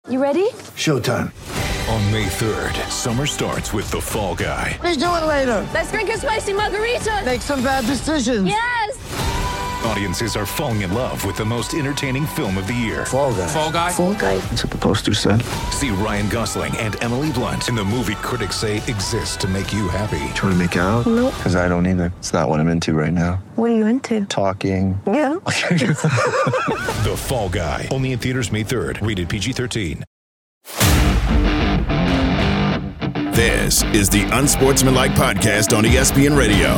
You ready? Showtime. On May 3rd, summer starts with The Fall Guy. Let's do it later. Let's drink a spicy margarita. Make some bad decisions. Yes! Audiences are falling in love with the most entertaining film of the year. Fall Guy. Fall Guy? Fall Guy. That's what the poster said. See Ryan Gosling and Emily Blunt in the movie critics say exists to make you happy. Trying to make it out? Nope. Because I don't either. It's not what I'm into right now. What are you into? Talking. Yeah. The Fall Guy. Only in theaters May 3rd. Rated PG-13. This is the Unsportsmanlike Podcast on ESPN Radio.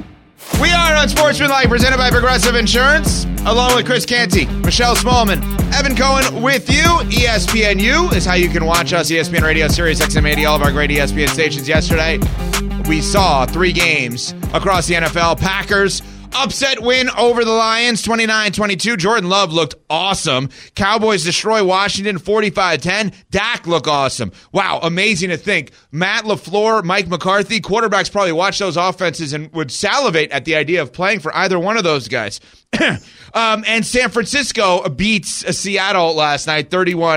We are Unsportsmanlike, presented by Progressive Insurance, along with Chris Canty, Michelle Smallman, Evan Cohen with you. ESPNU is how you can watch us. ESPN Radio, Sirius XM 80, all of our great ESPN stations. Yesterday, we saw 3 games across the NFL. Packers upset win over the Lions, 29-22. Jordan Love looked awesome. Cowboys destroy Washington, 45-10. Dak looked awesome. Wow, amazing to think. Matt LaFleur, Mike McCarthy, quarterbacks probably watch those offenses and would salivate at the idea of playing for either one of those guys. And San Francisco beats Seattle last night,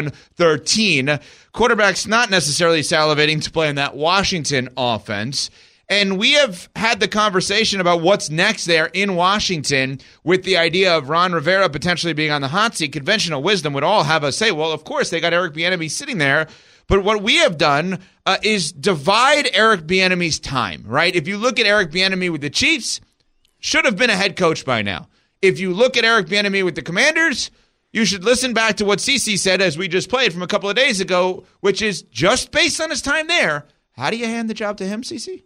31-13. Quarterbacks not necessarily salivating to play in that Washington offense. And we have had the conversation about what's next there in Washington with the idea of Ron Rivera potentially being on the hot seat. Conventional wisdom would all have us say, well, of course, they got Eric Bieniemy sitting there. But what we have done is divide Eric Bieniemy's time, right? If you look at Eric Bieniemy with the Chiefs, should have been a head coach by now. If you look at Eric Bieniemy with the Commanders, you should listen back to what CeCe said as we just played from a couple of days ago, which is just based on his time there. How do you hand the job to him, CeCe?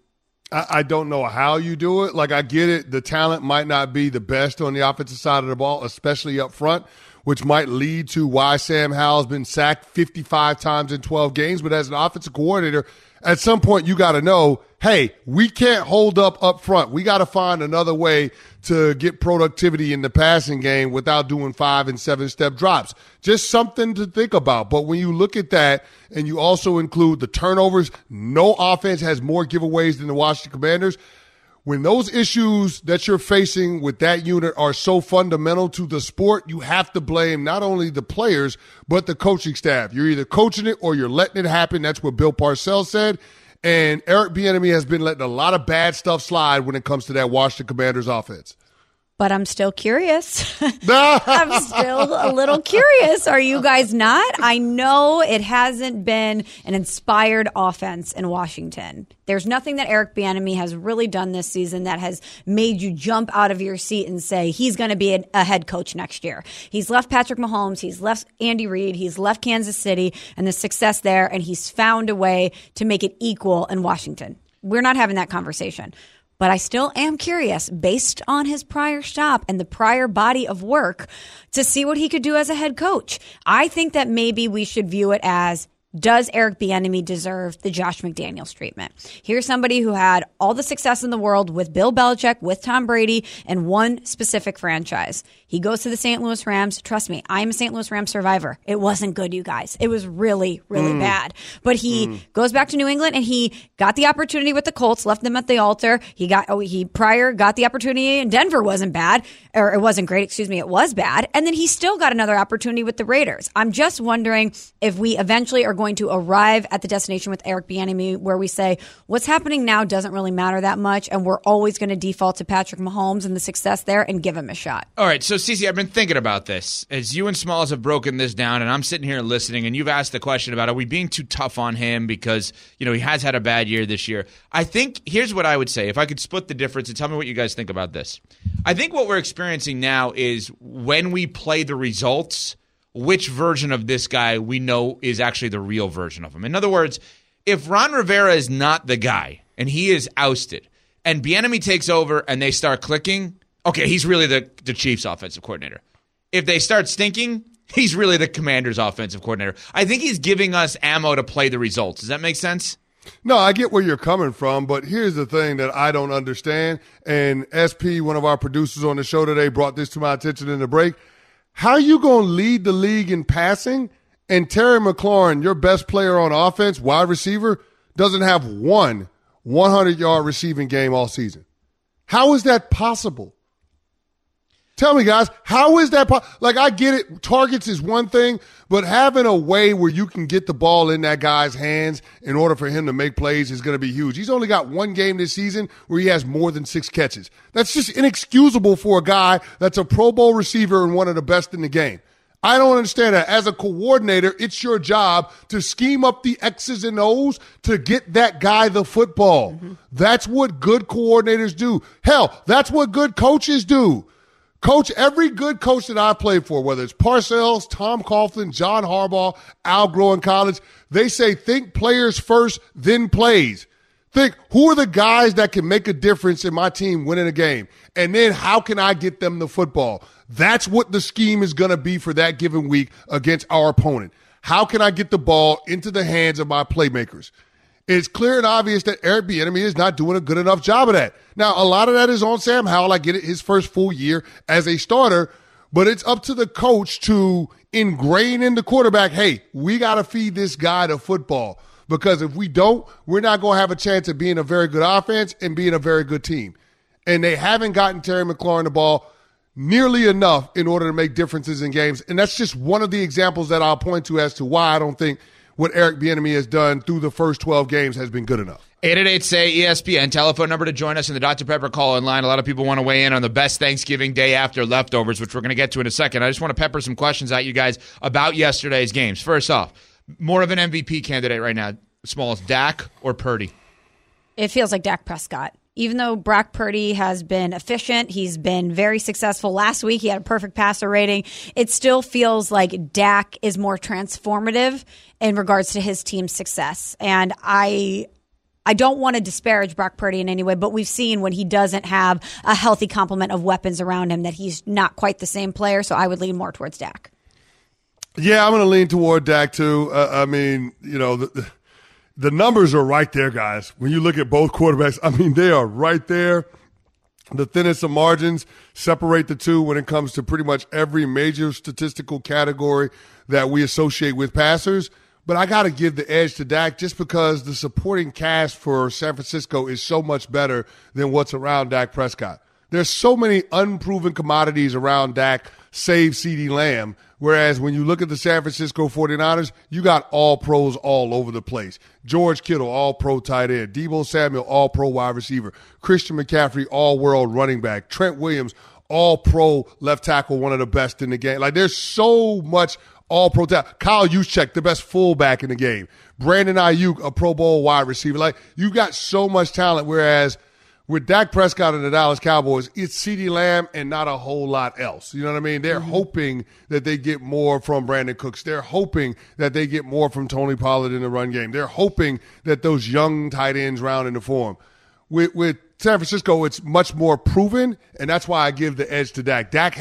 I don't know how you do it. Like, I get it. The talent might not be the best on the offensive side of the ball, especially up front, which might lead to why Sam Howell's been sacked 55 times in 12 games. But as an offensive coordinator, at some point you got to know, hey, we can't hold up front. We got to find another way to get productivity in the passing game without doing 5 and 7 step drops. Just something to think about. But when you look at that and you also include the turnovers, no offense has more giveaways than the Washington Commanders. When those issues that you're facing with that unit are so fundamental to the sport, you have to blame not only the players, but the coaching staff. You're either coaching it or you're letting it happen. That's what Bill Parcells said. And Eric Bieniemy has been letting a lot of bad stuff slide when it comes to that Washington Commanders offense. But I'm still curious. I'm still a little curious. Are you guys not? I know it hasn't been an inspired offense in Washington. There's nothing that Eric Bieniemy has really done this season that has made you jump out of your seat and say he's going to be a head coach next year. He's left Patrick Mahomes. He's left Andy Reid. He's left Kansas City and the success there, and he's found a way to make it equal in Washington. We're not having that conversation. But I still am curious, based on his prior stop and the prior body of work, to see what he could do as a head coach. I think that maybe we should view it as, does Eric Bieniemy deserve the Josh McDaniels treatment? Here's somebody who had all the success in the world with Bill Belichick, with Tom Brady, and one specific franchise. He goes to the St. Louis Rams. Trust me, I'm a St. Louis Rams survivor. It wasn't good, you guys. It was really, really bad. But he goes back to New England, and he got the opportunity with the Colts, left them at the altar. He got the opportunity in Denver. Wasn't bad, or it wasn't great. Excuse me, it was bad. And then he still got another opportunity with the Raiders. I'm just wondering if we eventually are going to arrive at the destination with Eric Bieniemy where we say what's happening now doesn't really matter that much, and we're always going to default to Patrick Mahomes and the success there and give him a shot. All right, so CeCe, I've been thinking about this as you and Smalls have broken this down, and I'm sitting here listening, and you've asked the question about, are we being too tough on him because, you know, he has had a bad year this year. I think here's what I would say, if I could split the difference, and tell me what you guys think about this. I think what we're experiencing now is when we play the results, which version of this guy we know is actually the real version of him. In other words, if Ron Rivera is not the guy and he is ousted and Bieniemy takes over and they start clicking, okay, he's really the Chiefs offensive coordinator. If they start stinking, he's really the Commanders offensive coordinator. I think he's giving us ammo to play the results. Does that make sense? No, I get where you're coming from, but here's the thing that I don't understand. And SP, one of our producers on the show today, brought this to my attention in the break. How are you going to lead the league in passing and Terry McLaurin, your best player on offense, wide receiver, doesn't have one 100-yard receiving game all season? How is that possible? Tell me, guys, how is that? Like, I get it. Targets is one thing, but having a way where you can get the ball in that guy's hands in order for him to make plays is going to be huge. He's only got one game this season where he has more than 6 catches. That's just inexcusable for a guy that's a Pro Bowl receiver and one of the best in the game. I don't understand that. As a coordinator, it's your job to scheme up the X's and O's to get that guy the football. Mm-hmm. That's what good coordinators do. Hell, that's what good coaches do. Coach, every good coach that I played for, whether it's Parcells, Tom Coughlin, John Harbaugh, Al Groh in college, they say think players first, then plays. Think, who are the guys that can make a difference in my team winning a game? And then how can I get them the football? That's what the scheme is going to be for that given week against our opponent. How can I get the ball into the hands of my playmakers? It's clear and obvious that Eric Bieniemy is not doing a good enough job of that. Now, a lot of that is on Sam Howell. I get it, his first full year as a starter, but it's up to the coach to ingrain in the quarterback, hey, we got to feed this guy the football, because if we don't, we're not going to have a chance of being a very good offense and being a very good team. And they haven't gotten Terry McLaurin the ball nearly enough in order to make differences in games. And that's just one of the examples that I'll point to as to why I don't think what Eric Bieniemy has done through the first 12 games has been good enough. 888-SAY-ESPN, telephone number to join us in the Dr. Pepper call-in line. A lot of people want to weigh in on the best Thanksgiving day after leftovers, which we're going to get to in a second. I just want to pepper some questions at you guys about yesterday's games. First off, more of an MVP candidate right now, Smalls, Dak or Purdy? It feels like Dak Prescott. Even though Brock Purdy has been efficient, he's been very successful. Last week, he had a perfect passer rating. It still feels like Dak is more transformative in regards to his team's success. And I don't want to disparage Brock Purdy in any way, but we've seen when he doesn't have a healthy complement of weapons around him that he's not quite the same player. So I would lean more towards Dak. Yeah, I'm going to lean toward Dak, too. I mean, you know, the numbers are right there, guys. When you look at both quarterbacks, I mean, they are right there. The thinnest of margins separate the two when it comes to pretty much every major statistical category that we associate with passers. But I got to give the edge to Dak just because the supporting cast for San Francisco is so much better than what's around Dak Prescott. There's so many unproven commodities around Dak, save CeeDee Lamb, whereas when you look at the San Francisco 49ers, you got all pros all over the place. George Kittle, all-pro tight end. Deebo Samuel, all-pro wide receiver. Christian McCaffrey, all-world running back. Trent Williams, all-pro left tackle, one of the best in the game. Like, there's so much all-pro talent. Kyle Juszczyk, the best fullback in the game. Brandon Ayuk, a Pro Bowl wide receiver. Like, you got so much talent, whereas with Dak Prescott and the Dallas Cowboys, it's CeeDee Lamb and not a whole lot else. You know what I mean? They're hoping that they get more from Brandon Cooks. They're hoping that they get more from Tony Pollard in the run game. They're hoping that those young tight ends round into form. With San Francisco, it's much more proven, and that's why I give the edge to Dak. Dak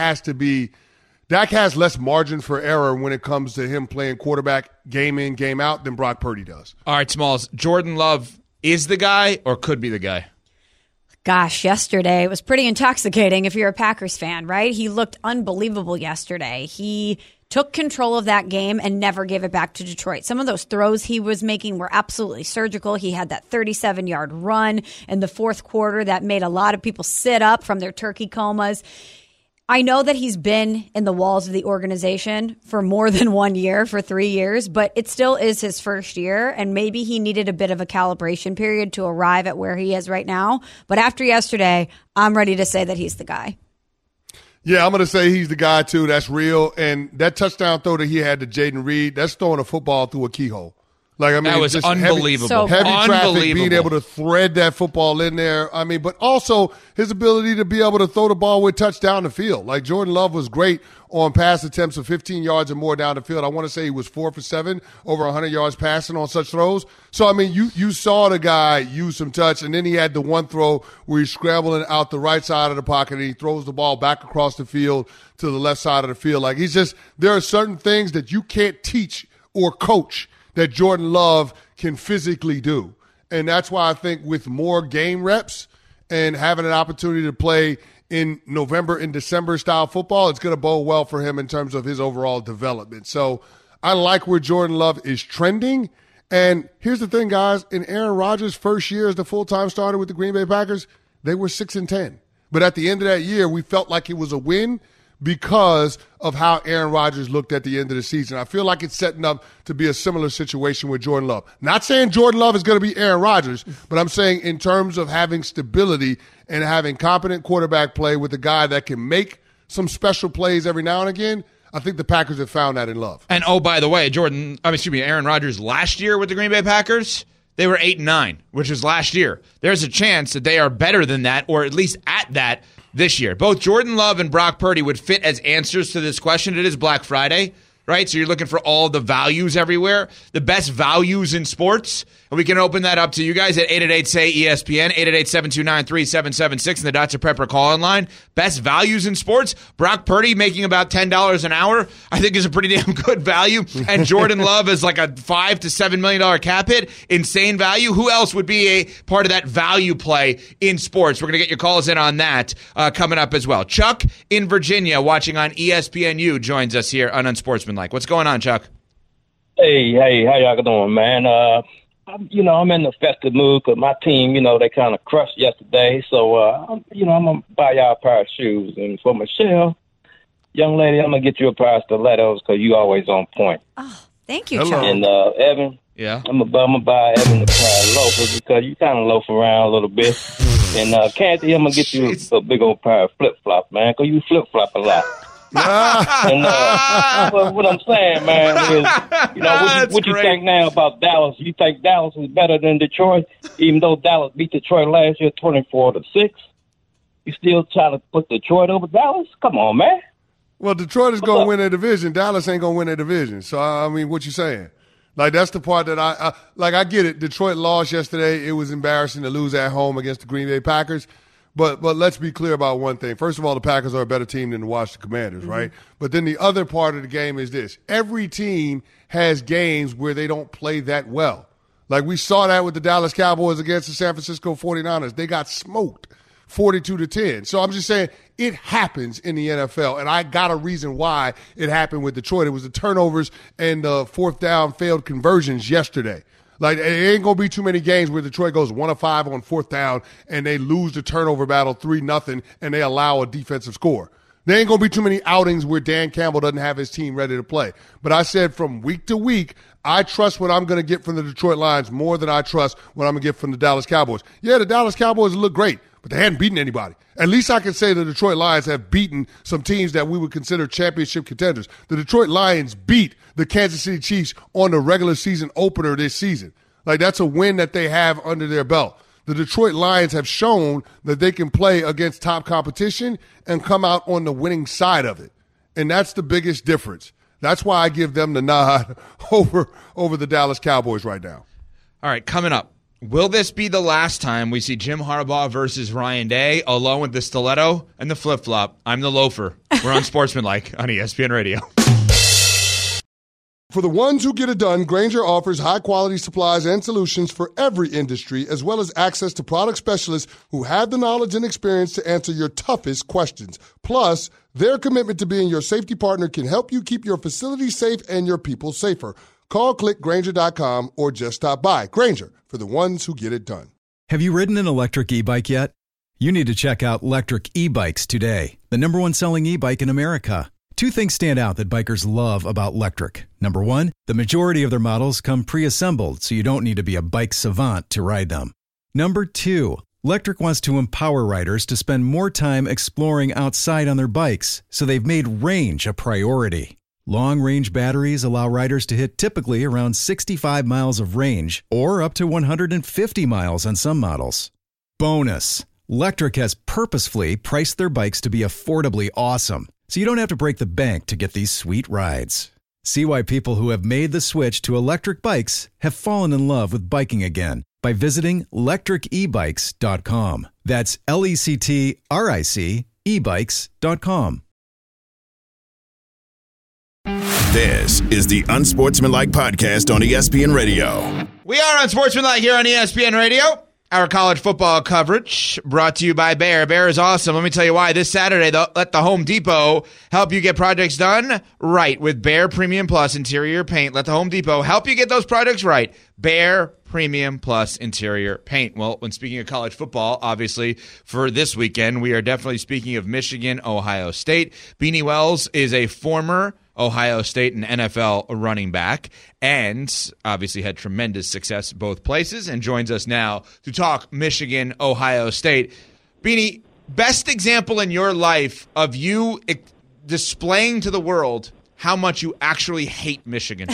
has less margin for error when it comes to him playing quarterback game in, game out than Brock Purdy does. All right, Smalls, Jordan Love is the guy or could be the guy? Gosh, yesterday it was pretty intoxicating if you're a Packers fan, right? He looked unbelievable yesterday. He took control of that game and never gave it back to Detroit. Some of those throws he was making were absolutely surgical. He had that 37-yard run in the fourth quarter that made a lot of people sit up from their turkey comas. I know that he's been in the walls of the organization for more than 1 year, for 3 years, but it still is his first year, and maybe he needed a bit of a calibration period to arrive at where he is right now. But after yesterday, I'm ready to say that he's the guy. Yeah, I'm going to say he's the guy, too. That's real. And that touchdown throw that he had to Jaden Reed, that's throwing a football through a keyhole. Like, I mean, that was just unbelievable. Heavy traffic, being able to thread that football in there. I mean, but also his ability to be able to throw the ball with touch down the field. Like, Jordan Love was great on pass attempts of 15 yards or more down the field. I want to say he was 4 for 7, over 100 yards passing on such throws. So, I mean, you saw the guy use some touch, and then he had the one throw where he's scrambling out the right side of the pocket, and he throws the ball back across the field to the left side of the field. Like, there are certain things that you can't teach or coach that Jordan Love can physically do. And that's why I think with more game reps and having an opportunity to play in November and December style football, it's going to bode well for him in terms of his overall development. So I like where Jordan Love is trending. And here's the thing, guys. In Aaron Rodgers' first year as the full-time starter with the Green Bay Packers, they were 6-10. But at the end of that year, we felt like it was a win because of how Aaron Rodgers looked at the end of the season. I feel like it's setting up to be a similar situation with Jordan Love. Not saying Jordan Love is going to be Aaron Rodgers, but I'm saying in terms of having stability and having competent quarterback play with a guy that can make some special plays every now and again, I think the Packers have found that in Love. And, oh, by the way, Aaron Rodgers last year with the Green Bay Packers, they were 8-9, which was last year. There's a chance that they are better than that, or at least at that, this year. Both Jordan Love and Brock Purdy would fit as answers to this question. It is Black Friday, right? So you're looking for all the values everywhere, the best values in sports. And we can open that up to you guys at 888-SAY-ESPN, 888-729-3776, and the Dr. Pepper call-in line. Best values in sports. Brock Purdy making about $10 an hour, I think is a pretty damn good value. And Jordan Love is like a $5 to $7 million cap hit. Insane value. Who else would be a part of that value play in sports? We're going to get your calls in on that coming up as well. Chuck in Virginia, watching on ESPNU, joins us here on Unsportsmanlike. What's going on, Chuck? Hey, how y'all doing, man? I'm in the festive mood because my team, they kind of crushed yesterday. So, I'm going to buy y'all a pair of shoes. And for Michelle, young lady, I'm going to get you a pair of stilettos because you always on point. Oh, thank you, Chuck. And Evan, yeah, I'm going to buy Evan a pair of loafers because you kind of loaf around a little bit. And Canty, I'm going to get you a big old pair of flip-flops, man, because you flip-flop a lot. And what I'm saying, man, is, what you think now about Dallas? You think Dallas is better than Detroit, even though Dallas beat Detroit last year 24-6? You still try to put Detroit over Dallas? Come on, man. Well, Detroit is going to win their division. Dallas ain't going to win their division. So, I mean, what you saying? Like, that's the part that I get it. Detroit lost yesterday. It was embarrassing to lose at home against the Green Bay Packers. But let's be clear about one thing. First of all, the Packers are a better team than the Washington Commanders, right? But then the other part of the game is this. Every team has games where they don't play that well. Like we saw that with the Dallas Cowboys against the San Francisco 49ers. They got smoked 42-10. So I'm just saying it happens in the NFL, and I got a reason why it happened with Detroit. It was the turnovers and the fourth down failed conversions yesterday. Like, it ain't going to be too many games where Detroit goes 1 of 5 on fourth down and they lose the turnover battle 3-0 and they allow a defensive score. There ain't going to be too many outings where Dan Campbell doesn't have his team ready to play. But I said from week to week, I trust what I'm going to get from the Detroit Lions more than I trust what I'm going to get from the Dallas Cowboys. Yeah, the Dallas Cowboys look great, but they hadn't beaten anybody. At least I can say the Detroit Lions have beaten some teams that we would consider championship contenders. The Detroit Lions beat the Kansas City Chiefs on the regular season opener this season. Like, that's a win that they have under their belt. The Detroit Lions have shown that they can play against top competition and come out on the winning side of it. And that's the biggest difference. That's why I give them the nod over the Dallas Cowboys right now. All right, coming up. Will this be the last time we see Jim Harbaugh versus Ryan Day alone with the stiletto and the flip-flop? I'm the loafer. We're on Sportsmanlike on ESPN Radio. For the ones who get it done, Grainger offers high-quality supplies and solutions for every industry, as well as access to product specialists who have the knowledge and experience to answer your toughest questions. Plus, their commitment to being your safety partner can help you keep your facility safe and your people safer. Call clickgrainger.com or just stop by. Grainger, for the ones who get it done. Have you ridden an electric e-bike yet? You need to check out Electric E-Bikes today, the #1 selling e-bike in America. Two things stand out that bikers love about Electric. Number one, the majority of their models come pre-assembled, so you don't need to be a bike savant to ride them. Number two, Electric wants to empower riders to spend more time exploring outside on their bikes, so they've made range a priority. Long-range batteries allow riders to hit typically around 65 miles of range, or up to 150 miles on some models. Bonus, Electric has purposefully priced their bikes to be affordably awesome, so you don't have to break the bank to get these sweet rides. See why people who have made the switch to electric bikes have fallen in love with biking again by visiting lectricebikes.com. That's LECTRIC ebikes.com. This is the Unsportsmanlike Podcast on ESPN Radio. We are Unsportsmanlike here on ESPN Radio. Our college football coverage brought to you by Bear. Bear is awesome. Let me tell you why. This Saturday, let the Home Depot help you get projects done right with Bear Premium Plus interior paint. Let the Home Depot help you get those projects right. Bear premium plus interior paint. Well, when speaking of college football, obviously for this weekend, we are definitely speaking of Michigan, Ohio State. Beanie Wells is a former Ohio State and NFL running back, and obviously had tremendous success both places, and joins us now to talk Michigan, Ohio State. Beanie, best example in your life of you displaying to the world how much you actually hate Michigan.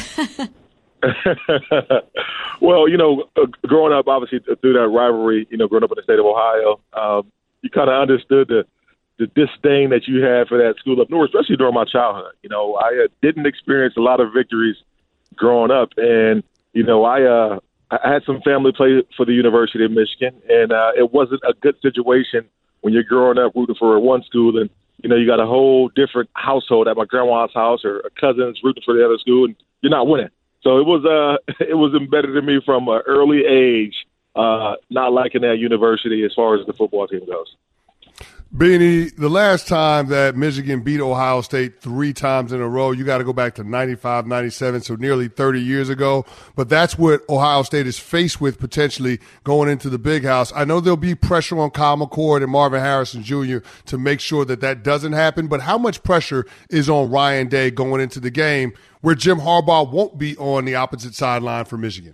Well, growing up, obviously, through that rivalry, growing up in the state of Ohio, you kind of understood the disdain that you had for that school up north, especially during my childhood. I didn't experience a lot of victories growing up. And, I had some family play for the University of Michigan, and it wasn't a good situation when you're growing up rooting for one school and, you got a whole different household at my grandma's house or cousins rooting for the other school, and you're not winning. So it was embedded in me from an early age, not liking that university as far as the football team goes. Beanie, the last time that Michigan beat Ohio State 3 times in a row, you got to go back to 95, 97, so nearly 30 years ago. But that's what Ohio State is faced with potentially going into the Big House. I know there'll be pressure on Kyle McCord and Marvin Harrison Jr. to make sure that doesn't happen. But how much pressure is on Ryan Day going into the game where Jim Harbaugh won't be on the opposite sideline for Michigan?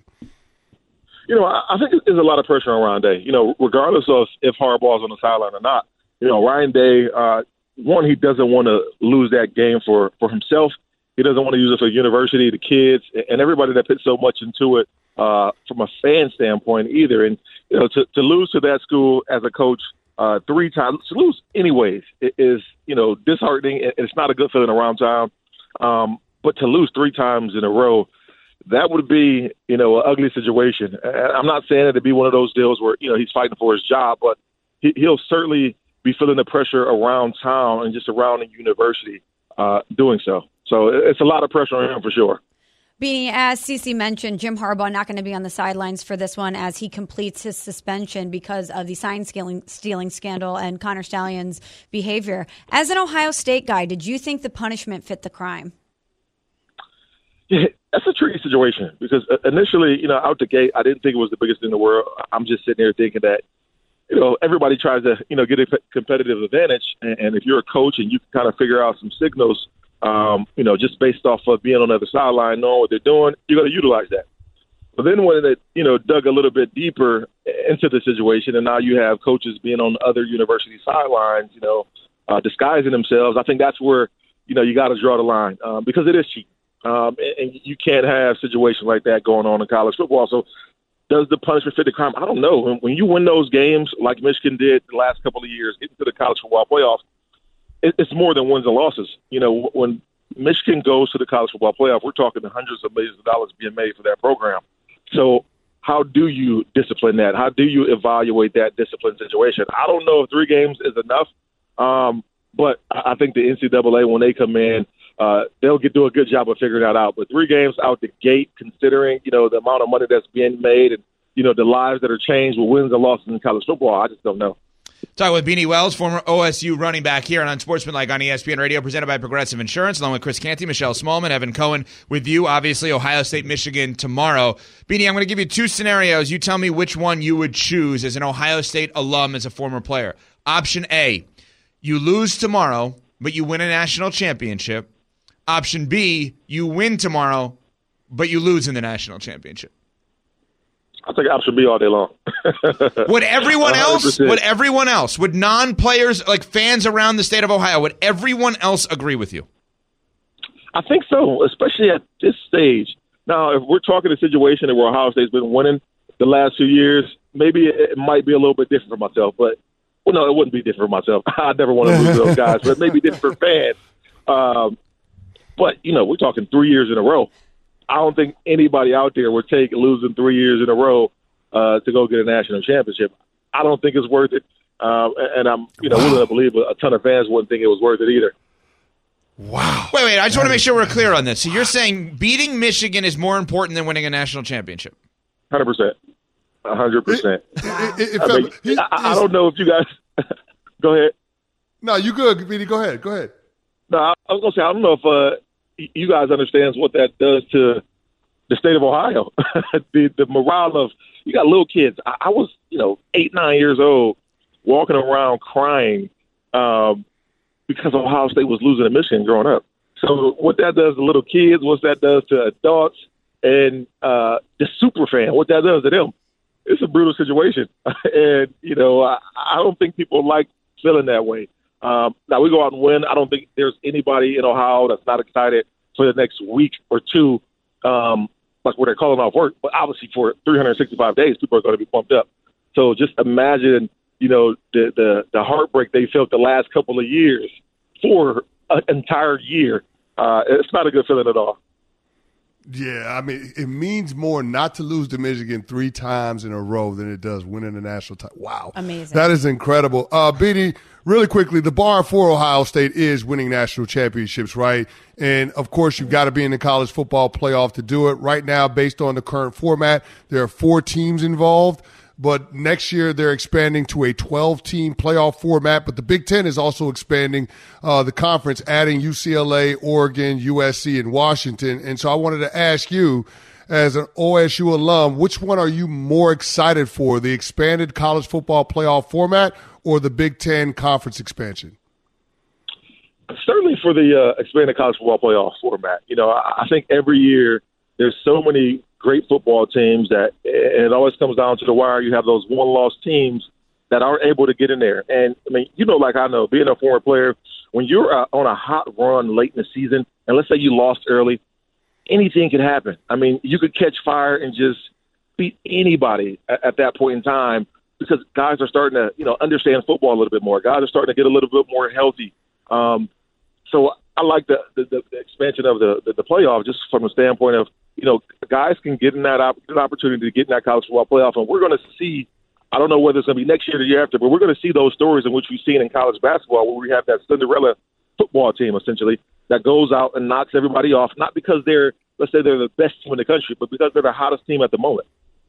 I think there's a lot of pressure on Ryan Day, regardless of if Harbaugh's on the sideline or not. Ryan Day, one, he doesn't want to lose that game for himself. He doesn't want to use it for the university, the kids, and everybody that puts so much into it from a fan standpoint either. And, to lose to that school as a coach 3 times, to lose anyways, is, disheartening. It's not a good feeling around town. But to lose 3 times in a row, that would be, an ugly situation. I'm not saying it'd be one of those deals where, he's fighting for his job, but he'll certainly be feeling the pressure around town and just around the university doing so. So it's a lot of pressure on him for sure. Beanie, as Cece mentioned, Jim Harbaugh not going to be on the sidelines for this one as he completes his suspension because of the sign stealing scandal and Connor Stalions' behavior. As an Ohio State guy, did you think the punishment fit the crime? Yeah, that's a tricky situation because initially, out the gate, I didn't think it was the biggest thing in the world. I'm just sitting here thinking that, everybody tries to, get a competitive advantage. And if you're a coach and you can kind of figure out some signals, just based off of being on the other sideline, knowing what they're doing, you got to utilize that. But then when it, dug a little bit deeper into the situation, and now you have coaches being on other university sidelines, disguising themselves, I think that's where, you got to draw the line because it is cheap. And you can't have situations like that going on in college football. So does the punishment fit the crime? I don't know. When you win those games like Michigan did the last couple of years, getting to the college football playoff, it's more than wins and losses. When Michigan goes to the college football playoff, we're talking the hundreds of millions of dollars being made for that program. So how do you discipline that? How do you evaluate that discipline situation? I don't know if 3 games is enough, but I think the NCAA, when they come in, they'll do a good job of figuring that out. But 3 games out the gate, considering, the amount of money that's being made and, the lives that are changed with wins and losses in college football, I just don't know. Talking with Beanie Wells, former OSU running back here on Unsportsmanlike on ESPN Radio, presented by Progressive Insurance, along with Chris Canty, Michelle Smallman, Evan Cohen with you. Obviously, Ohio State, Michigan tomorrow. Beanie, I'm going to give you 2 scenarios. You tell me which one you would choose as an Ohio State alum as a former player. Option A, you lose tomorrow, but you win a national championship. Option B, you win tomorrow, but you lose in the national championship. I'll take option B all day long. Would everyone else, would non-players, like fans around the state of Ohio, would everyone else agree with you? I think so, especially at this stage. Now, if we're talking a situation where Ohio State's been winning the last few years, maybe it might be a little bit different for myself. But, well, no, it wouldn't be different for myself. I'd never want to lose to those guys, but maybe different for fans. But, we're talking 3 years in a row. I don't think anybody out there would take losing 3 years in a row to go get a national championship. I don't think it's worth it. And I'm, willing to believe a ton of fans wouldn't think it was worth it either. Wow. Wait. I just want to make sure we're clear on this. So you're saying beating Michigan is more important than winning a national championship? 100%. 100%. I don't know if you guys – go ahead. No, you good, Beanie. Go ahead. No, I was going to say, I don't know if you guys understand what that does to the state of Ohio. the morale of, you got little kids. I was, 8, 9 years old, walking around crying because Ohio State was losing to Michigan growing up. So what that does to little kids, what that does to adults, and the super fan, what that does to them, it's a brutal situation. And, I don't think people like feeling that way. Now, we go out and win. I don't think there's anybody in Ohio that's not excited for the next week or two, like where they're calling off work. But obviously for 365 days, people are going to be pumped up. So just imagine, the heartbreak they felt the last couple of years for an entire year. It's not a good feeling at all. Yeah, I mean, it means more not to lose to Michigan 3 times in a row than it does winning the national title. Wow. Amazing. That is incredible. Beanie, really quickly, the bar for Ohio State is winning national championships, right? And, of course, you've got to be in the college football playoff to do it. Right now, based on the current format, there are 4 teams involved. But next year, they're expanding to a 12-team playoff format. But the Big Ten is also expanding the conference, adding UCLA, Oregon, USC, and Washington. And so I wanted to ask you, as an OSU alum, which one are you more excited for, the expanded college football playoff format or the Big Ten conference expansion? Certainly for the expanded college football playoff format. I think every year there's so many great football teams that, and it always comes down to the wire. You have those one-loss teams that aren't able to get in there. And, I mean, like I know, being a former player, when you're on a hot run late in the season, and let's say you lost early, anything can happen. I mean, you could catch fire and just beat anybody at that point in time because guys are starting to, understand football a little bit more. Guys are starting to get a little bit more healthy. So I like the expansion of the playoff just from the standpoint of, guys can get in that opportunity to get in that college football playoff. And we're going to see, I don't know whether it's going to be next year or the year after, but we're going to see those stories in which we've seen in college basketball where we have that Cinderella football team, essentially, that goes out and knocks everybody off, not because they're the best team in the country, but because they're the hottest team at the moment.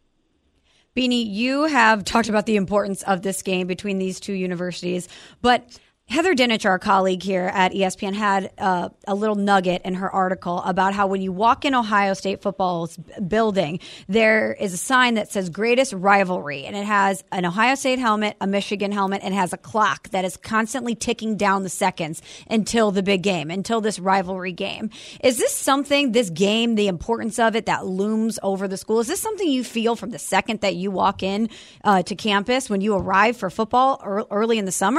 Beanie, you have talked about the importance of this game between these two universities, but Heather Dinich, our colleague here at ESPN, had a little nugget in her article about how when you walk in Ohio State football's building, there is a sign that says greatest rivalry, and it has an Ohio State helmet, a Michigan helmet, and has a clock that is constantly ticking down the seconds until the big game, until this rivalry game. Is this something, this game, the importance of it that looms over the school? Is this something you feel from the second that you walk in to campus when you arrive for football early in the summer?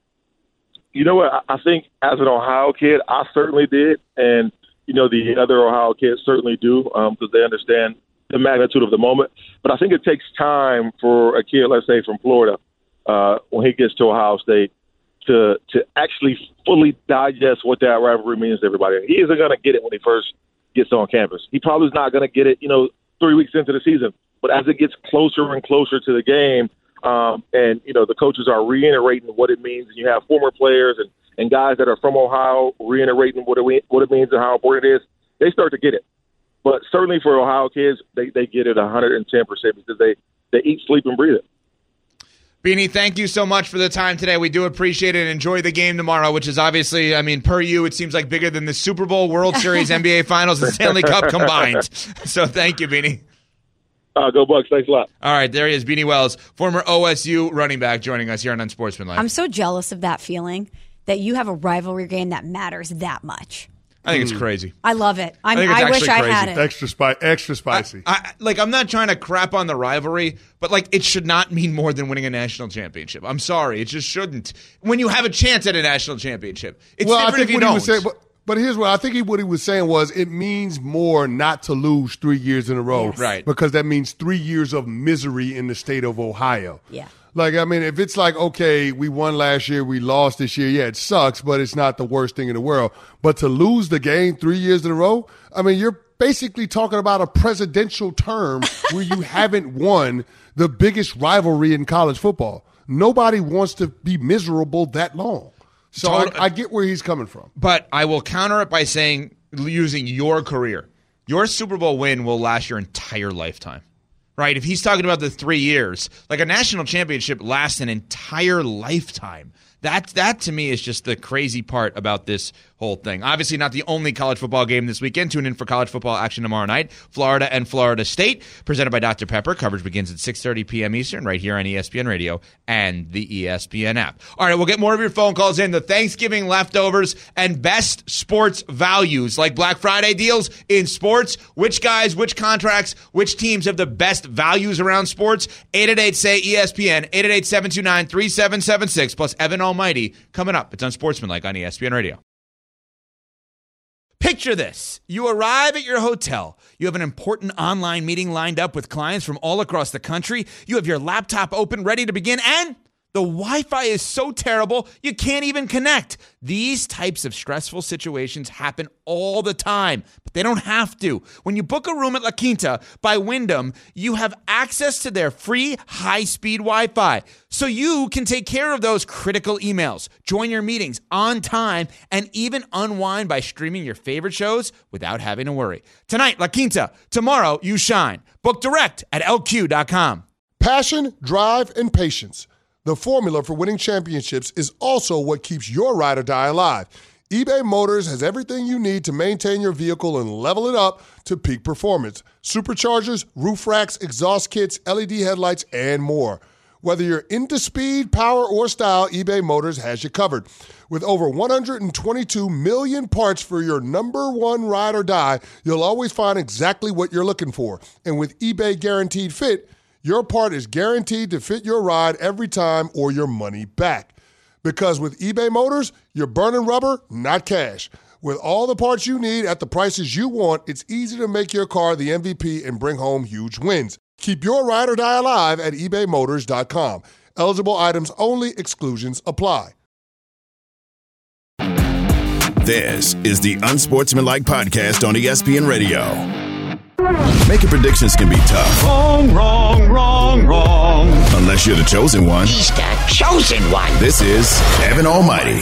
You know what? I think as an Ohio kid, I certainly did. And, the other Ohio kids certainly do because they understand the magnitude of the moment. But I think it takes time for a kid, let's say from Florida, when he gets to Ohio State, to actually fully digest what that rivalry means to everybody. He isn't going to get it when he first gets on campus. He probably is not going to get it, 3 weeks into the season. But as it gets closer and closer to the game, and, the coaches are reiterating what it means. And you have former players and guys that are from Ohio reiterating what it means and how important it is. They start to get it. But certainly for Ohio kids, they get it 110% because they eat, sleep, and breathe it. Beanie, thank you so much for the time today. We do appreciate it and enjoy the game tomorrow, which is obviously, per you, it seems like bigger than the Super Bowl, World Series, NBA Finals, and Stanley Cup combined. So thank you, Beanie. Go Bucks. Thanks a lot. All right, there he is, Beanie Wells, former OSU running back, joining us here on Unsportsmanlike. I'm so jealous of that feeling that you have a rivalry game that matters that much. I think it's crazy. I love it. I wish I had it. Extra spicy. I'm not trying to crap on the rivalry, but it should not mean more than winning a national championship. I'm sorry, it just shouldn't. When you have a chance at a national championship, it's different if you don't. But here's what I think what he was saying was it means more not to lose 3 years in a row. Yes. Right. Because that means 3 years of misery in the state of Ohio. Yeah. If it's okay, we won last year, we lost this year, yeah, it sucks, but it's not the worst thing in the world. But to lose the game 3 years in a row, you're basically talking about a presidential term where you haven't won the biggest rivalry in college football. Nobody wants to be miserable that long. So I get where he's coming from. But I will counter it by saying, using your career, your Super Bowl win will last your entire lifetime, right? If he's talking about the 3 years, a national championship lasts an entire lifetime. That to me is just the crazy part about this whole thing. Obviously not the only college football game this weekend. Tune in for college football action tomorrow night. Florida and Florida State, presented by Dr. Pepper. Coverage begins at 6:30 p.m. Eastern right here on ESPN Radio and the ESPN app. All right, we'll get more of your phone calls in. The Thanksgiving leftovers and best sports values, like Black Friday deals in sports. Which guys, which contracts, which teams have the best values around sports? 888-SAY-ESPN, 888-729-3776, plus Evan Almighty coming up. It's Unsportsmanlike on ESPN Radio. Picture this. You arrive at your hotel. You have an important online meeting lined up with clients from all across the country. You have your laptop open, ready to begin, and the Wi-Fi is so terrible, you can't even connect. These types of stressful situations happen all the time, but they don't have to. When you book a room at La Quinta by Wyndham, you have access to their free high-speed Wi-Fi, so you can take care of those critical emails, join your meetings on time, and even unwind by streaming your favorite shows without having to worry. Tonight, La Quinta. Tomorrow, you shine. Book direct at LQ.com. Passion, drive, and patience. The formula for winning championships is also what keeps your ride or die alive. eBay Motors has everything you need to maintain your vehicle and level it up to peak performance. Superchargers, roof racks, exhaust kits, LED headlights, and more. Whether you're into speed, power, or style, eBay Motors has you covered. With over 122 million parts for your number one ride or die, you'll always find exactly what you're looking for. And with eBay Guaranteed Fit, your part is guaranteed to fit your ride every time or your money back. Because with eBay Motors, you're burning rubber, not cash. With all the parts you need at the prices you want, it's easy to make your car the MVP and bring home huge wins. Keep your ride or die alive at ebaymotors.com. Eligible items only. Exclusions apply. This is the Unsportsmanlike Podcast on ESPN Radio. Making predictions can be tough. Wrong. Unless you're the chosen one. He's the chosen one. This is Evan Almighty.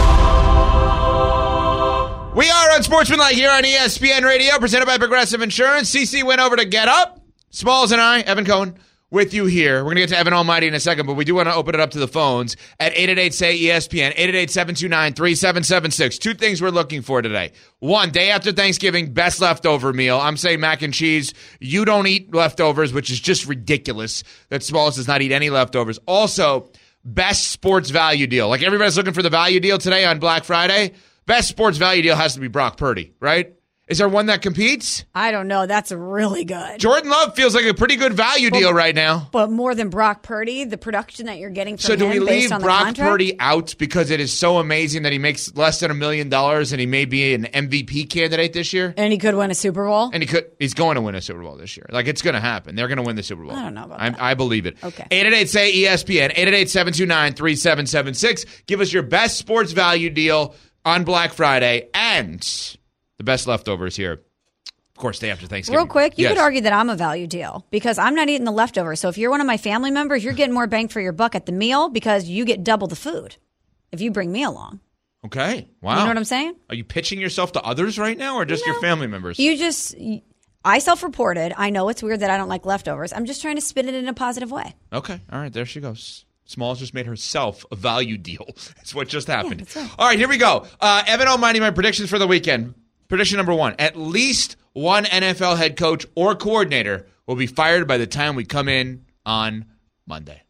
We are Unsportsmanlike here on ESPN Radio, presented by Progressive Insurance. CC went over to Get Up. Smalls and I, Evan Cohen, with you here. We're going to get to Evan Almighty in a second, but we do want to open it up to the phones at 888-SAY-ESPN, 888-729-3776. Two things we're looking for today. One, day after Thanksgiving, best leftover meal. I'm saying mac and cheese. You don't eat leftovers, which is just ridiculous that Smalls does not eat any leftovers. Also, best sports value deal. Like everybody's looking for the value deal today on Black Friday. Best sports value deal has to be Brock Purdy, right? Is there one that competes? I don't know. That's really good. Jordan Love feels like a pretty good value deal right now. But more than Brock Purdy, the production that you're getting from him. So do we leave Brock contract? Purdy out because it is so amazing that he makes less than $1 million and he may be an MVP candidate this year? And he could win a Super Bowl? And he's going to win a Super Bowl this year. Like, it's going to happen. They're going to win the Super Bowl. I don't know about that. I believe it. Okay. 888-SAY-ESPN, 888-729-3776. Give us your best sports value deal on Black Friday and the best leftovers here. Of course, day after Thanksgiving. Real quick, you could argue that I'm a value deal because I'm not eating the leftovers. So if you're one of my family members, you're getting more bang for your buck at the meal because you get double the food if you bring me along. Okay. Wow. You know what I'm saying? Are you pitching yourself to others right now or just your family members? I self-reported. I know it's weird that I don't like leftovers. I'm just trying to spin it in a positive way. Okay. All right. There she goes. Smalls just made herself a value deal. That's what just happened. Yeah, that's right. All right. Here we go. Evan Almighty, my predictions for the weekend. Prediction number one. At least one NFL head coach or coordinator will be fired by the time we come in on Monday.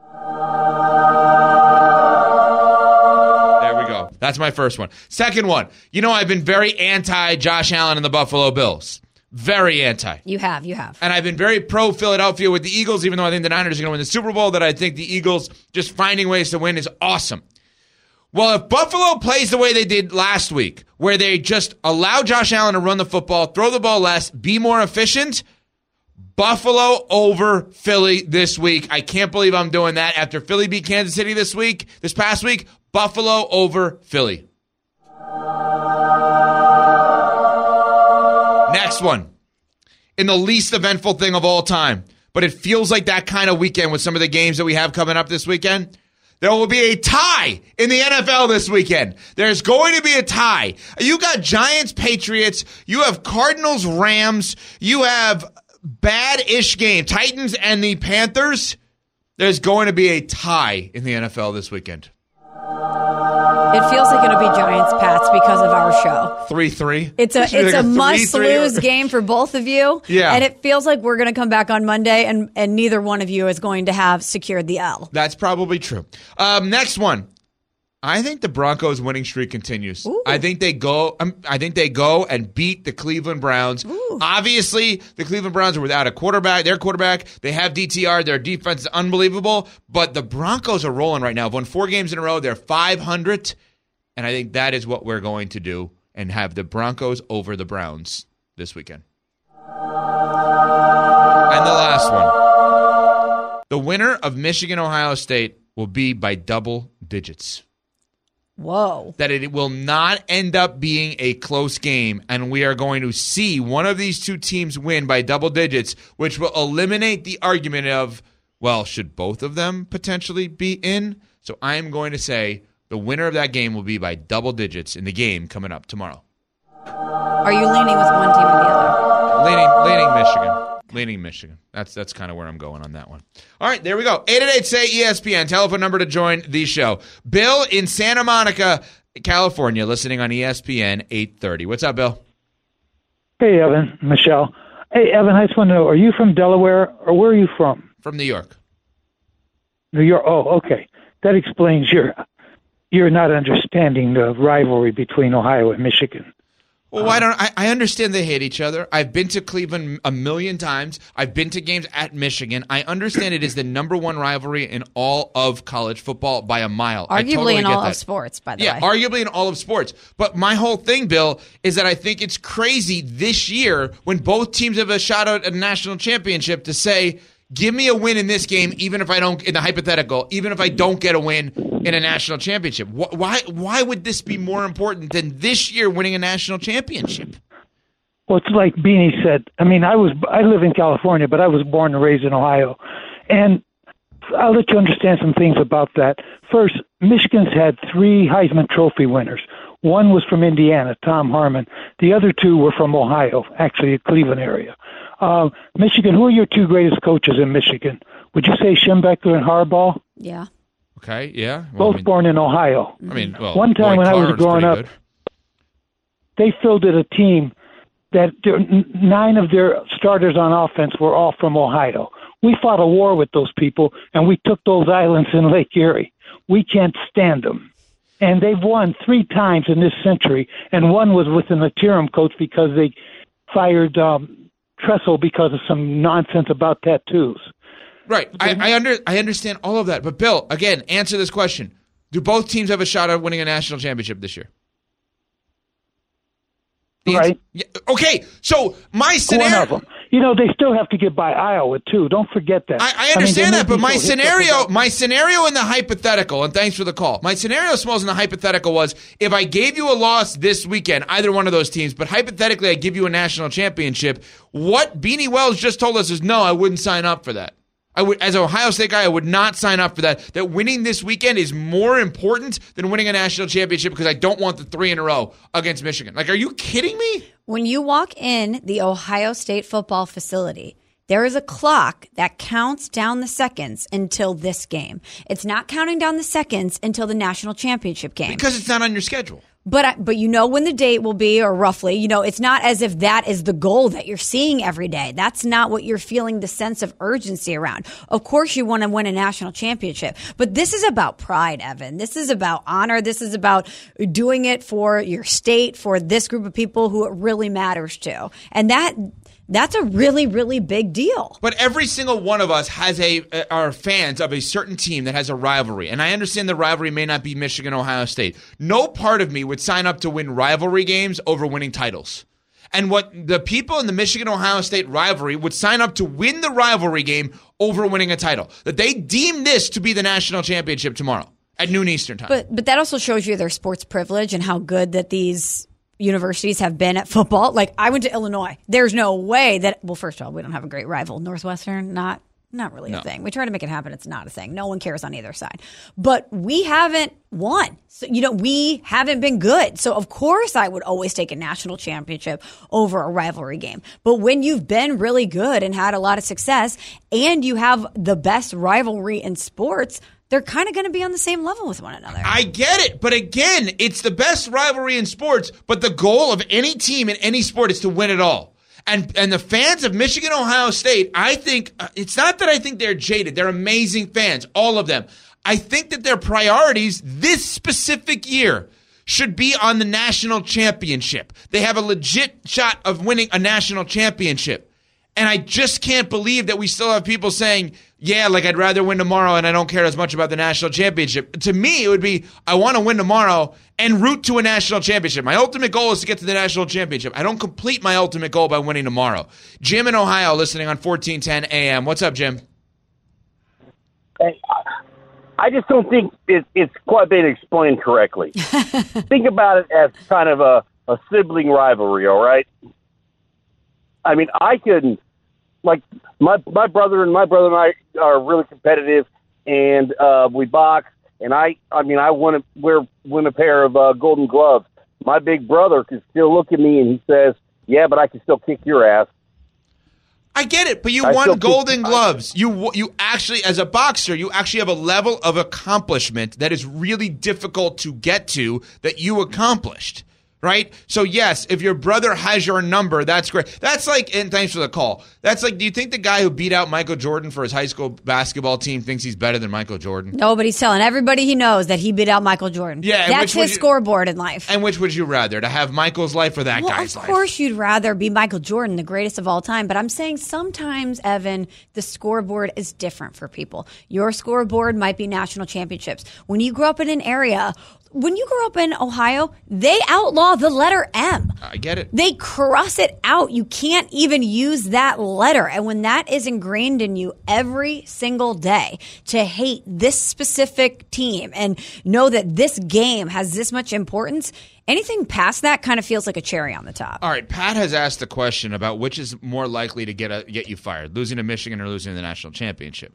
There we go. That's my first one. Second one. You know, I've been very anti Josh Allen and the Buffalo Bills. Very anti. You have. And I've been very pro-Philadelphia with the Eagles, even though I think the Niners are going to win the Super Bowl, that I think the Eagles just finding ways to win is awesome. Well, if Buffalo plays the way they did last week, where they just allow Josh Allen to run the football, throw the ball less, be more efficient, Buffalo over Philly this week. I can't believe I'm doing that. After Philly beat Kansas City this past week, Buffalo over Philly. Next one. In the least eventful thing of all time, but it feels like that kind of weekend with some of the games that we have coming up this weekend. There will be a tie in the NFL this weekend. There's going to be a tie. You got Giants, Patriots. You have Cardinals, Rams. You have bad-ish game, Titans and the Panthers. There's going to be a tie in the NFL this weekend. It feels like it'll be Giants-Pats because of our show. 3-3. It's a must-lose game for both of you. Yeah. And it feels like we're going to come back on Monday, and neither one of you is going to have secured the L. That's probably true. Next one. I think the Broncos' winning streak continues. Ooh. I think they go and beat the Cleveland Browns. Ooh. Obviously, the Cleveland Browns are without a quarterback. Their quarterback, they have DTR. Their defense is unbelievable. But the Broncos are rolling right now. They've won 4 games in a row. They're 500. And I think that is what we're going to do and have the Broncos over the Browns this weekend. And the last one. The winner of Michigan-Ohio State will be by double digits. Whoa. That it will not end up being a close game, and we are going to see one of these two teams win by double digits, which will eliminate the argument of, well, should both of them potentially be in? So I am going to say the winner of that game will be by double digits in the game coming up tomorrow. Are you leaning with one team or the other? Leaning Michigan. Leaning Michigan. That's kind of where I'm going on that one. All right, there we go. 888-SAY-ESPN, telephone number to join the show. Bill in Santa Monica, California, listening on ESPN 830. What's up, Bill? Hey, Evan, Michelle. Hey, Evan, I just want to know, are you from Delaware, or where are you from? From New York. New York. Oh, okay. That explains you're not understanding the rivalry between Ohio and Michigan. Well, I understand they hate each other. I've been to Cleveland a million times. I've been to games at Michigan. I understand it is the number one rivalry in all of college football by a mile. Arguably in all of sports, by the way. Yeah, arguably in all of sports. But my whole thing, Bill, is that I think it's crazy this year when both teams have a shot at a national championship to say, give me a win in this game, even if I don't, in the hypothetical, even if I don't get a win in a national championship. Why would this be more important than this year winning a national championship? Well, it's like Beanie said. I mean, I live in California, but I was born and raised in Ohio. And I'll let you understand some things about that. First, Michigan's had 3 Heisman Trophy winners. One was from Indiana, Tom Harmon. The other 2 were from Ohio, actually the Cleveland area. Michigan, who are your 2 greatest coaches in Michigan? Would you say Schembechler and Harbaugh? Yeah. Okay, yeah. Well, both born in Ohio. I mean, well, one time when I was growing up, they fielded a team that 9 of their starters on offense were all from Ohio. We fought a war with those people, and we took those islands in Lake Erie. We can't stand them. And they've won 3 times in this century, and one was with an interim coach because they fired Tressel because of some nonsense about tattoos. Right. I understand all of that. But, Bill, again, answer this question. Do both teams have a shot at winning a national championship this year? Right. Yeah. Okay, so my scenario... One of them. You know, they still have to get by Iowa, too. Don't forget that. I understand that, but my scenario in the hypothetical, and thanks for the call, my scenario, Smalls, in the hypothetical was, if I gave you a loss this weekend, either one of those teams, but hypothetically I give you a national championship, what Beanie Wells just told us is, no, I wouldn't sign up for that. I would, as an Ohio State guy, I would not sign up for that. That winning this weekend is more important than winning a national championship because I don't want the 3 in a row against Michigan. Like, are you kidding me? When you walk in the Ohio State football facility, there is a clock that counts down the seconds until this game. It's not counting down the seconds until the national championship game. Because it's not on your schedule. But you know when the date will be, or roughly, you know, it's not as if that is the goal that you're seeing every day. That's not what you're feeling the sense of urgency around. Of course you want to win a national championship, but this is about pride, Evan. This is about honor. This is about doing it for your state, for this group of people who it really matters to. And that's a really, really big deal. But every single one of us are fans of a certain team that has a rivalry. And I understand the rivalry may not be Michigan-Ohio State. No part of me would sign up to win rivalry games over winning titles. And what the people in the Michigan-Ohio State rivalry would sign up to win the rivalry game over winning a title. That they deem this to be the national championship tomorrow at noon Eastern time. But that also shows you their sports privilege and how good that these universities have been at football. Like, I went to Illinois. There's no way that, well, first of all, we don't have a great rival. Northwestern, not really a thing. We try to make it happen. It's not a thing. No one cares on either side. But we haven't won. So, we haven't been good. So, of course, I would always take a national championship over a rivalry game. But when you've been really good and had a lot of success and you have the best rivalry in sports, they're kind of going to be on the same level with one another. I get it. But again, it's the best rivalry in sports, but the goal of any team in any sport is to win it all. And the fans of Michigan, Ohio State, I think, it's not that I think they're jaded. They're amazing fans, all of them. I think that their priorities this specific year should be on the national championship. They have a legit shot of winning a national championship. And I just can't believe that we still have people saying, yeah, like I'd rather win tomorrow and I don't care as much about the national championship. To me, it would be, I want to win tomorrow and root to a national championship. My ultimate goal is to get to the national championship. I don't complete my ultimate goal by winning tomorrow. Jim in Ohio listening on 1410 AM. What's up, Jim? Hey, I just don't think it's quite been explained correctly. Think about it as kind of a sibling rivalry, all right? I mean, I can... Like my brother and I are really competitive, and we box. And I want to win a pair of Golden Gloves. My big brother can still look at me and he says, "Yeah, but I can still kick your ass." I get it, but you won Golden Gloves. You actually, as a boxer, you actually have a level of accomplishment that is really difficult to get to that you accomplished. Right? So, yes, if your brother has your number, that's great. That's like, and thanks for the call. That's like, do you think the guy who beat out Michael Jordan for his high school basketball team thinks he's better than Michael Jordan? No, but he's telling everybody he knows that he beat out Michael Jordan. Yeah, that's his scoreboard in life. And which would you rather, to have Michael's life or that guy's life? Of course you'd rather be Michael Jordan, the greatest of all time. But I'm saying sometimes, Evan, the scoreboard is different for people. Your scoreboard might be national championships. When you grow up in an area... When you grew up in Ohio, they outlaw the letter M. I get it. They cross it out. You can't even use that letter. And when that is ingrained in you every single day to hate this specific team and know that this game has this much importance, anything past that kind of feels like a cherry on the top. All right, Pat has asked the question about which is more likely to get you fired, losing to Michigan or losing to the national championship.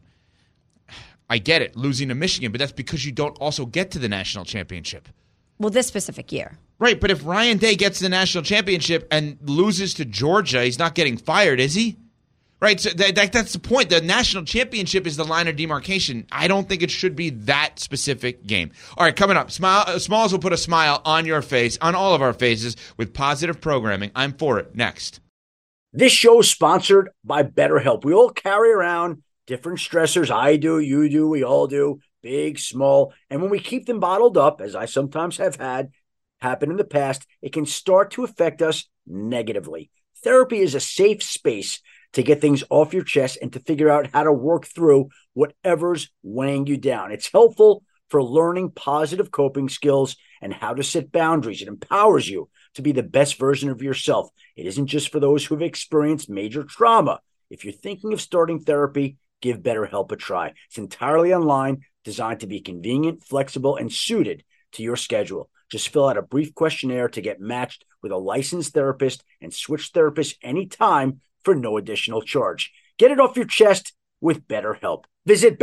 I get it, losing to Michigan, but that's because you don't also get to the national championship. Well, this specific year. Right, but if Ryan Day gets to the national championship and loses to Georgia, he's not getting fired, is he? Right, so that's the point. The national championship is the line of demarcation. I don't think it should be that specific game. All right, coming up, Smalls will put a smile on your face, on all of our faces, with positive programming. I'm for it. Next. This show is sponsored by BetterHelp. We all carry around different stressors. I do, you do, we all do, big, small. And when we keep them bottled up, as I sometimes have had happen in the past, it can start to affect us negatively. Therapy is a safe space to get things off your chest and to figure out how to work through whatever's weighing you down. It's helpful for learning positive coping skills and how to set boundaries. It empowers you to be the best version of yourself. It isn't just for those who have experienced major trauma. If you're thinking of starting therapy, give BetterHelp a try. It's entirely online, designed to be convenient, flexible, and suited to your schedule. Just fill out a brief questionnaire to get matched with a licensed therapist and switch therapists anytime for no additional charge. Get it off your chest with BetterHelp. Visit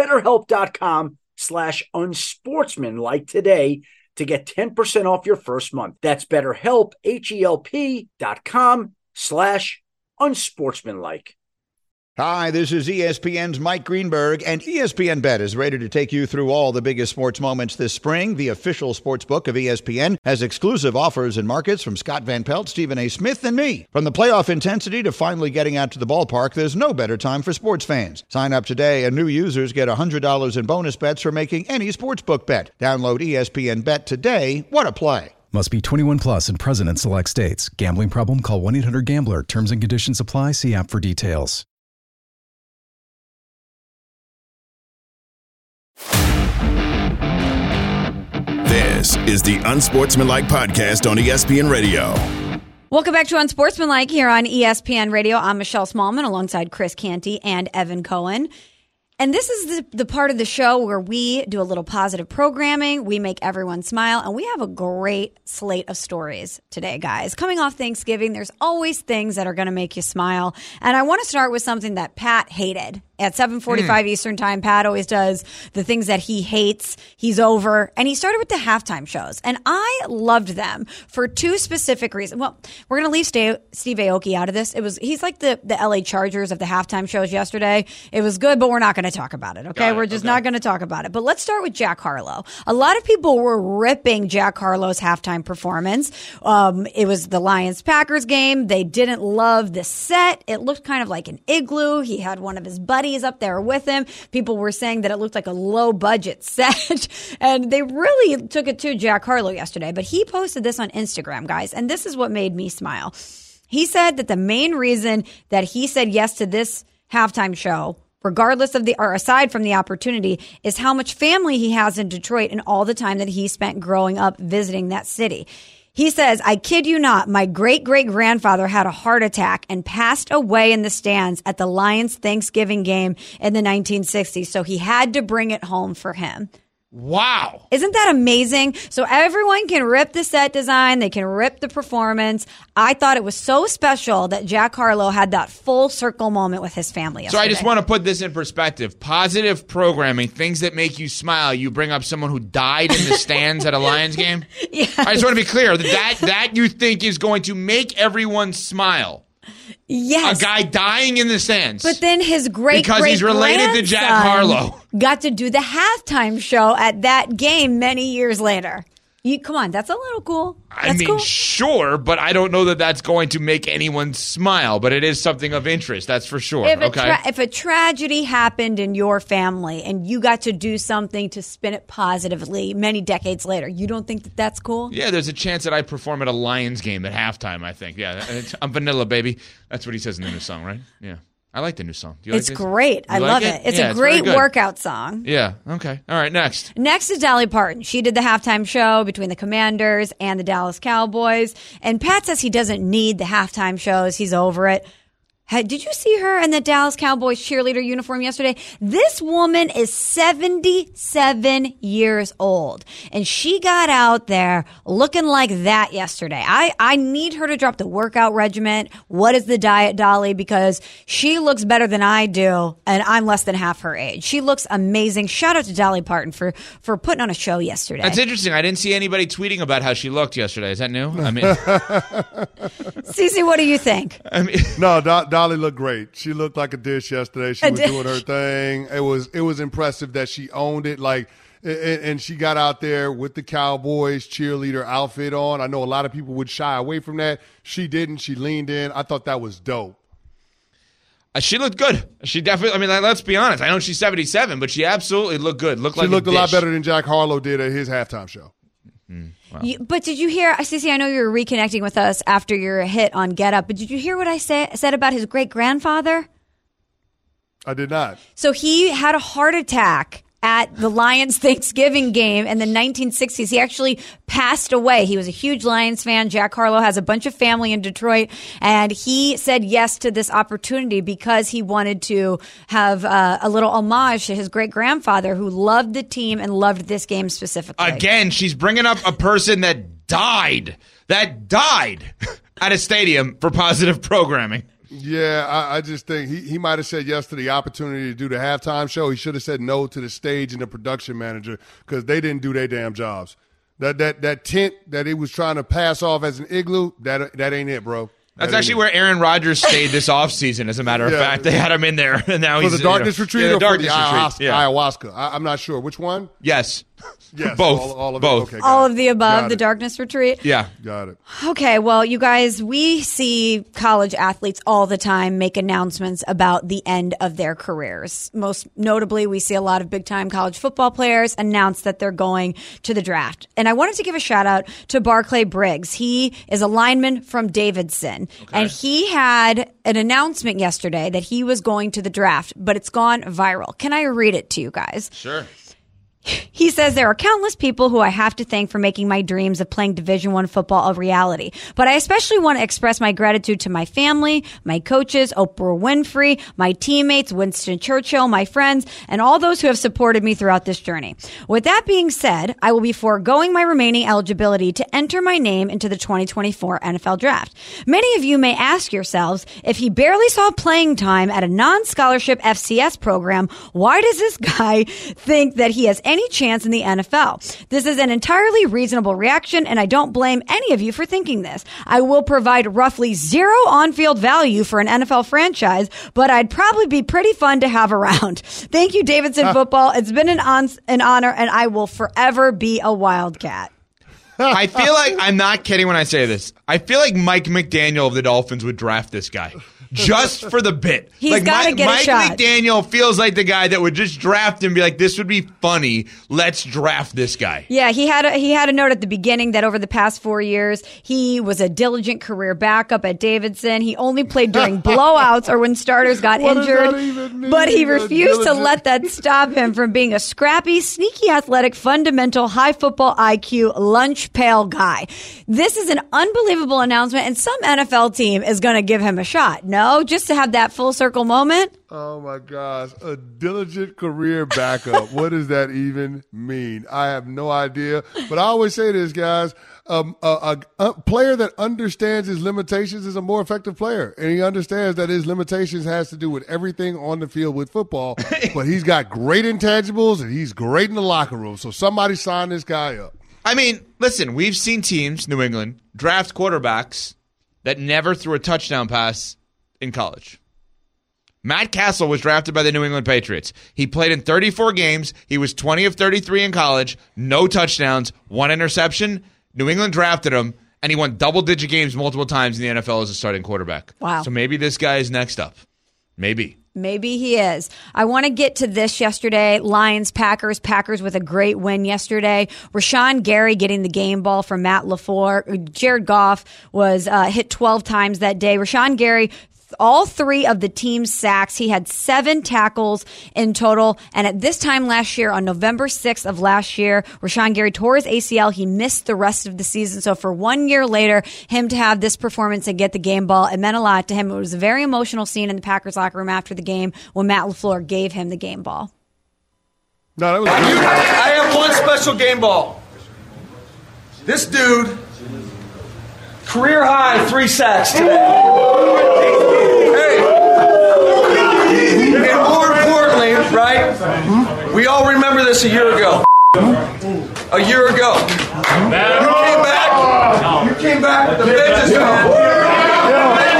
BetterHelp.com/unsportsmanlike today to get 10% off your first month. That's BetterHelp, HELP.com/unsportsmanlike. Hi, this is ESPN's Mike Greenberg, and ESPN Bet is ready to take you through all the biggest sports moments this spring. The official sports book of ESPN has exclusive offers and markets from Scott Van Pelt, Stephen A. Smith, and me. From the playoff intensity to finally getting out to the ballpark, there's no better time for sports fans. Sign up today, and new users get $100 in bonus bets for making any sportsbook bet. Download ESPN Bet today. What a play. Must be 21 plus and present in select states. Gambling problem? Call 1-800-GAMBLER. Terms and conditions apply. See app for details. This is the Unsportsmanlike Podcast on ESPN Radio. Welcome back to Unsportsmanlike here on ESPN Radio. I'm Michelle Smallman alongside Chris Canty and Evan Cohen. And this is the part of the show where we do a little positive programming. We make everyone smile. And we have a great slate of stories today, guys. Coming off Thanksgiving, there's always things that are going to make you smile. And I want to start with something that Pat hated. at 7:45 Eastern time. Pat always does the things that he hates. He's over. And he started with the halftime shows. And I loved them for two specific reasons. Well, we're going to leave Steve Aoki out of this. He's like the LA Chargers of the halftime shows yesterday. It was good, but we're not going to talk about it. Okay. We're just not going to talk about it. But let's start with Jack Harlow. A lot of people were ripping Jack Harlow's halftime performance. It was the Lions-Packers game. They didn't love the set. It looked kind of like an igloo. He had one of his buddies up there with him. People were saying that it looked like a low budget set, and they really took it to Jack Harlow yesterday. But he posted this on Instagram, guys, and this is what made me smile. He said that the main reason that he said yes to this halftime show, regardless of aside from the opportunity, is how much family he has in Detroit and all the time that he spent growing up visiting that city. He says, I kid you not, my great-great-grandfather had a heart attack and passed away in the stands at the Lions Thanksgiving game in the 1960s, so he had to bring it home for him. Wow. Isn't that amazing? So everyone can rip the set design. They can rip the performance. I thought it was so special that Jack Harlow had that full circle moment with his family yesterday. So I just want to put this in perspective. Positive programming, things that make you smile. You bring up someone who died in the stands at a Lions game? Yes. I just want to be clear. That you think is going to make everyone smile. Yes. A guy dying in the stands. But then his because he's related to Jack Harlow. Got to do the halftime show at that game many years later. Come on, that's a little cool. That's cool. Sure, but I don't know that that's going to make anyone smile, but it is something of interest, that's for sure. If a tragedy happened in your family and you got to do something to spin it positively many decades later, you don't think that that's cool? Yeah, there's a chance that I perform at a Lions game at halftime, I think. Yeah, I'm vanilla, baby. That's what he says in the new song, right? Yeah. I like the new song. Do you like It's great. I love it. It's a great workout song. Yeah. Okay. All right. Next. Next is Dolly Parton. She did the halftime show between the Commanders and the Dallas Cowboys. And Pat says he doesn't need the halftime shows. He's over it. Did you see her in the Dallas Cowboys cheerleader uniform yesterday? This woman is 77 years old, and she got out there looking like that yesterday. I need her to drop the workout regimen. What is the diet, Dolly? Because she looks better than I do, and I'm less than half her age. She looks amazing. Shout out to Dolly Parton for putting on a show yesterday. That's interesting. I didn't see anybody tweeting about how she looked yesterday. Is that new? I mean, Cece, what do you think? No, Dolly looked great. She looked like a dish yesterday. She was doing her thing. It was impressive that she owned it. And she got out there with the Cowboys cheerleader outfit on. I know a lot of people would shy away from that. She didn't. She leaned in. I thought that was dope. She looked good. She definitely. I mean, let's be honest. I know she's 77, but she absolutely looked good. She looked a lot better than Jack Harlow did at his halftime show. Wow. But did you hear, Cece, I know you were reconnecting with us after your hit on Get Up, but did you hear what I said about his great-grandfather? I did not. So he had a heart attack at the Lions Thanksgiving game in the 1960s. He actually passed away. He was a huge Lions fan. Jack Harlow has a bunch of family in Detroit, and he said yes to this opportunity because he wanted to have a little homage to his great-grandfather who loved the team and loved this game specifically. Again, she's bringing up a person that died at a stadium for positive programming. Yeah, I just think he might have said yes to the opportunity to do the halftime show. He should have said no to the stage and the production manager because they didn't do their damn jobs. That tent that he was trying to pass off as an igloo, that ain't it, bro. That's actually where Aaron Rodgers stayed this offseason, as a matter of fact. They had him in there, and now he's for the darkness retreat or for the ayahuasca? I'm not sure. Which one? Yes. Yes, both. All of both. It. Okay, all of the above, the darkness retreat? Yeah. Got it. Okay, well, you guys, we see college athletes all the time make announcements about the end of their careers. Most notably, we see a lot of big-time college football players announce that they're going to the draft. And I wanted to give a shout-out to Barclay Briggs. He is a lineman from Davidson, and he had an announcement yesterday that he was going to the draft, but it's gone viral. Can I read it to you guys? Sure. He says there are countless people who I have to thank for making my dreams of playing Division I football a reality. But I especially want to express my gratitude to my family, my coaches, Oprah Winfrey, my teammates, Winston Churchill, my friends, and all those who have supported me throughout this journey. With that being said, I will be foregoing my remaining eligibility to enter my name into the 2024 NFL Draft. Many of you may ask yourselves, if he barely saw playing time at a non-scholarship FCS program, why does this guy think that he has any chance in the NFL? This is an entirely reasonable reaction, and I don't blame any of you for thinking this. I will provide roughly zero on-field value for an NFL franchise, but I'd probably be pretty fun to have around. Thank you, Davidson Football. It's been an honor, and I will forever be a Wildcat. I feel like, I'm not kidding when I say this, I feel like Mike McDaniel of the Dolphins would draft this guy. Just for the bit. He's got to get a shot. Mike McDaniel feels like the guy that would just draft him and be like, this would be funny. Let's draft this guy. Yeah, he had a note at the beginning that over the past 4 years, he was a diligent career backup at Davidson. He only played during blowouts or when starters got injured. But he refused to let that stop him from being a scrappy, sneaky athletic, fundamental, high football IQ, lunch pail guy. This is an unbelievable announcement, and some NFL team is going to give him a shot. No, just to have that full circle moment. Oh, my gosh. A diligent career backup. What does that even mean? I have no idea. But I always say this, guys. A player that understands his limitations is a more effective player. And he understands that his limitations has to do with everything on the field with football. But he's got great intangibles, and he's great in the locker room. So somebody sign this guy up. I mean, listen, we've seen teams, New England, draft quarterbacks that never threw a touchdown pass in college. Matt Castle was drafted by the New England Patriots. He played in 34 games. He was 20 of 33 in college. No touchdowns, 1 interception. New England drafted him, and he won double-digit games multiple times in the NFL as a starting quarterback. Wow. So maybe this guy is next up. Maybe. Maybe he is. I want to get to this yesterday. Lions, Packers with a great win yesterday. Rashawn Gary getting the game ball from Matt LaFleur. Jared Goff was hit 12 times that day. Rashawn Gary, all 3 of the team's sacks. He had 7 tackles in total. And at this time last year, on November 6th of last year, Rashawn Gary tore his ACL. He missed the rest of the season. So for 1 year later, him to have this performance and get the game ball, it meant a lot to him. It was a very emotional scene in the Packers locker room after the game when Matt LaFleur gave him the game ball. No, that was I have one special game ball. This dude, career high 3 sacks today. And more importantly, right? We all remember this a year ago. A year ago. You came back with the vengeance, man.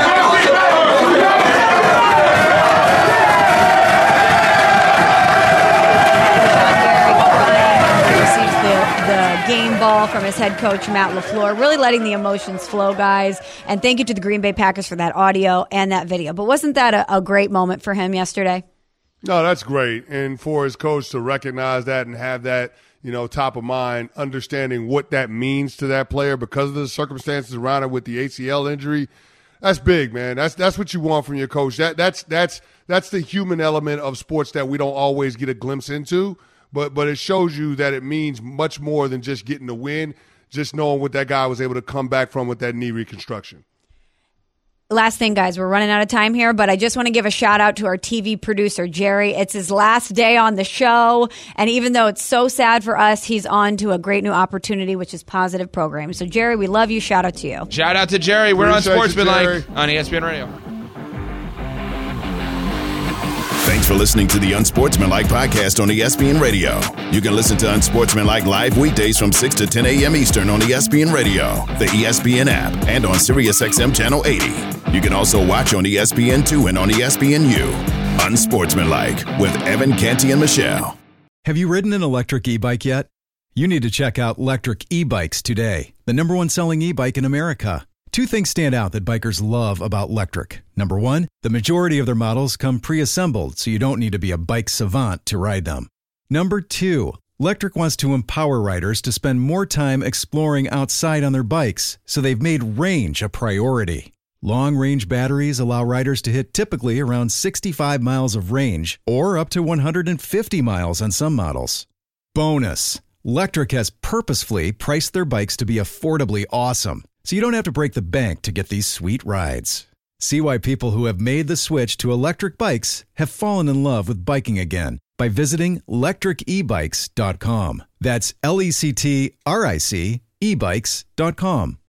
Game ball from his head coach, Matt LaFleur, really letting the emotions flow, guys. And thank you to the Green Bay Packers for that audio and that video. But wasn't that a great moment for him yesterday? No, that's great. And for his coach to recognize that and have that, top of mind, understanding what that means to that player because of the circumstances around it with the ACL injury, that's big, man. That's what you want from your coach. That's the human element of sports that we don't always get a glimpse into. But it shows you that it means much more than just getting the win, just knowing what that guy was able to come back from with that knee reconstruction. Last thing, guys, we're running out of time here, but I just want to give a shout out to our TV producer, Jerry. It's his last day on the show, and even though it's so sad for us, he's on to a great new opportunity, which is positive programming. So, Jerry, we love you. Shout out to you. Shout out to Jerry. We're on Sportsmanlike on ESPN Radio. Thanks for listening to the Unsportsmanlike podcast on ESPN Radio. You can listen to Unsportsmanlike live weekdays from 6 to 10 a.m. Eastern on ESPN Radio, the ESPN app, and on SiriusXM Channel 80. You can also watch on ESPN2 and on ESPNU. Unsportsmanlike with Evan, Canty, and Michelle. Have you ridden an electric e-bike yet? You need to check out Lectric E-Bikes today, the #1 selling e-bike in America. 2 things stand out that bikers love about Lectric. Number 1, the majority of their models come pre-assembled, so you don't need to be a bike savant to ride them. Number 2, Lectric wants to empower riders to spend more time exploring outside on their bikes, so they've made range a priority. Long-range batteries allow riders to hit typically around 65 miles of range, or up to 150 miles on some models. Bonus. Lectric has purposefully priced their bikes to be affordably awesome, so you don't have to break the bank to get these sweet rides. See why people who have made the switch to electric bikes have fallen in love with biking again by visiting lectricebikes.com. That's LECTRIC ebikes.com.